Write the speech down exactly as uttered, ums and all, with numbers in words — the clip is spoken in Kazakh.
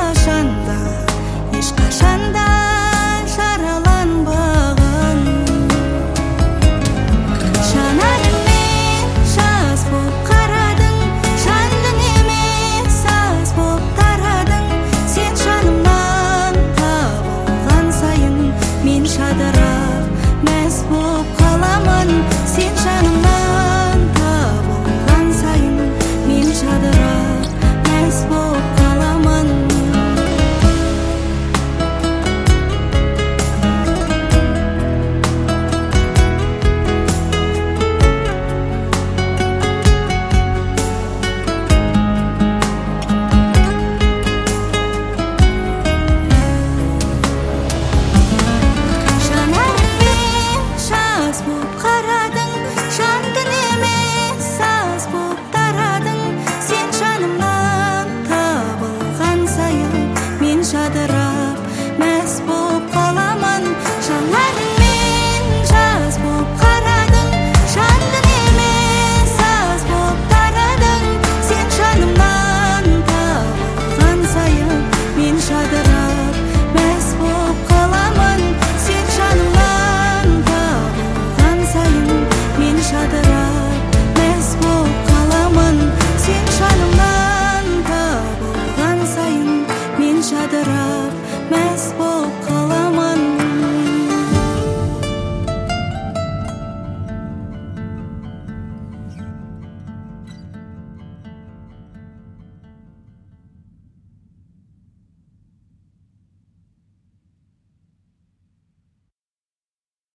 ешқашанда ешқашанда жараланбаған жанарыңмен жас боп қарадың жан дүниеме саз боп тарадың сен жанымнан табылған сайын мен жадырап мәз боп қаламын сен жанымнан табылған сайын мен жадырап мәз боп қаламын жанарыңмен жас боп қарадың жан дүниеме саз боп тарадың сен жанымнан табылған сайын мен жадырап мәз боп қаламын жанарыңмен жас боп қарадың жан дүниеме саз боп тарадың сен жанымнан табылған сайын мен жадырап мәз боп қаламын сен жанымнан табылған сайын мен жадырап мәз боп қаламын сен жанымнан табылған сайын мен жадырап мәз боп